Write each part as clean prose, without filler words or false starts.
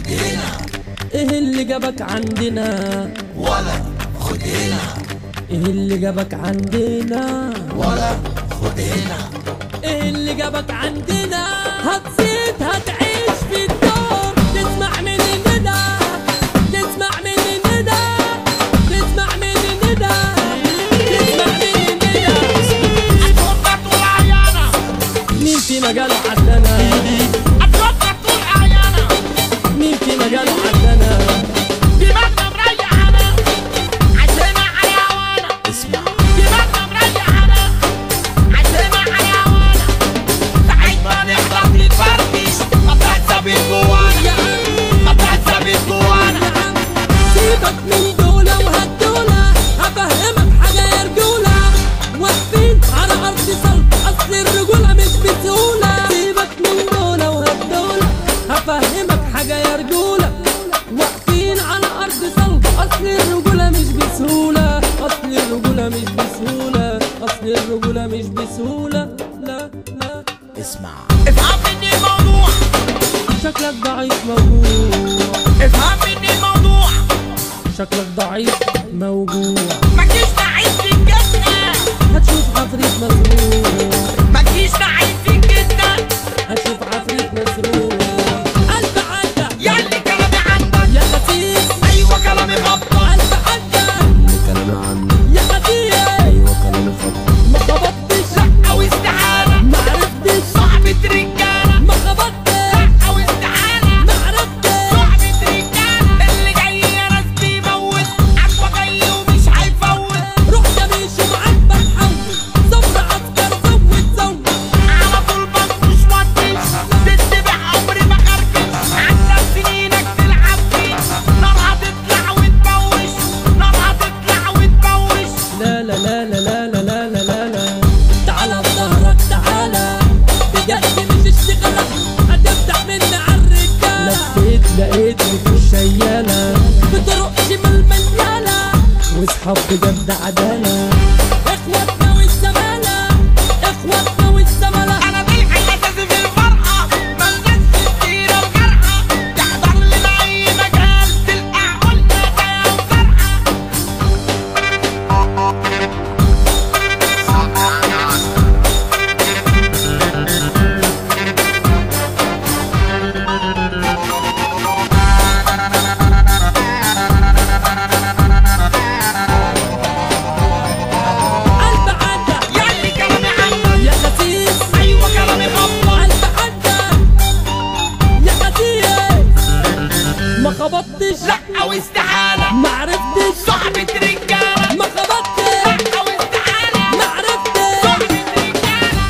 خد هنا. ايه اللي جابك عندنا؟ ولا خد هنا. ايه اللي جابك عندنا؟ ولا خد هنا. ايه اللي جابك عندنا؟ هتصيد هتعيش في الدور، تسمع من الندى، تسمع من الندى، تسمع من الندى، تسمع من الندى. اتفضل طول عيانا. مين في مجاله عدنا؟ اتفضل طول عيانا. مين في مجاله عدنا؟ دماغنا مريحانا، عايزينها على هوانا. اسمع دماغنا مريحانا، عايزينها على هوانا. ساعتنا نحضر نتفركش، قطعت ثابت جوانا، قطعت ثابت جوانا. سيبك من دولة وهالدولة، هفهمك حاجة يا رجولة، واقفين على أرض صلب، أصل الرجولة مش بسهولة. سيبك من دولة وهالدولة، هفهمك حاجة يا رجولة، واقفين على أرض صلب، أصل الرجولة مش بسهولة، أصل الرجولة مش بسهولة، أصل الرجولة مش بسهولة. لا لا اسمع افهم مني الموضوع، شكلك ضعيف موجوع، افهم مني الموضوع. شكلك ضعيف موجوع، مجيش نعيش في الجنة، هتشوف عفريت مسروق، مجيش نعيش في الجنة. هتشوف عفريت مسروق. قلب عدى ياللي كلامي عندك، يا خسيس، ايوه كلامي غلطان. قلب عدى كلامي عنك. يا خسيس، ايوه كلامي خطأ. ما خبطتش، لا او استحالة، ما عرفتش، صاحبة رجالة. ما خبطتش، لا او استحالة، ما عرفتش. صاحبة رجالة. اللي جاي يا ناس بيموت، عجبه جاي ومش هيفوت. روح يا بيشو معاك بنحول، صبر عسكر زود. على طول مش مطيش، تتبع عمري ما خربش. عدى سنينك تلعب فيه، نار هتطلع وتبوش، نار هتطلع وتبوش. لا لا لا لا لا لا لا لا لا لا. تعالى بظهرك تعالى، بجد مش اشتغلك، هتفتح مني عالرجالة. لفيت لقيتني في الشيالة، بطرق شمال مليانة، واصحاب بجد عدالة. اخواتنا والزمالة، اخواتنا والزمالة. انا ضيع الاساسي في الفرحة، ملناش في السيرة وجرحة. تحضر لنا اي مجال، تلقى قلنا ده وفرحة. قلب عدى ياللي كلامي عنك، يا خسيس، ايوه كلامي غلطان. قلب عدى يا خسيس، ما خبطتش، لا او استحالة، ما عرفتش، صاحبة رجالة. ما خبطتش، لا او استحالة، ما عرفتش. صاحبة رجالة.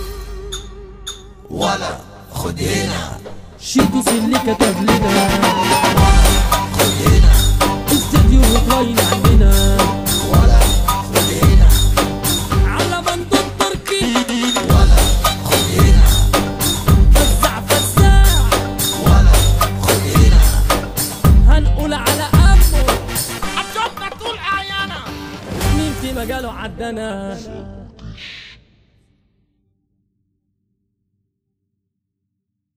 ولا خد هنا. شيتوس اللي كتب لنا، خد هنا. استديو هوتلاين عندنا، ولا خد هنا. على بندق تركي، ولا خد هنا. فزع فزاع، ولا خد هنا. هنقول على أمه، هتشوفنا طول اعيانا. مين في مجاله عدنا.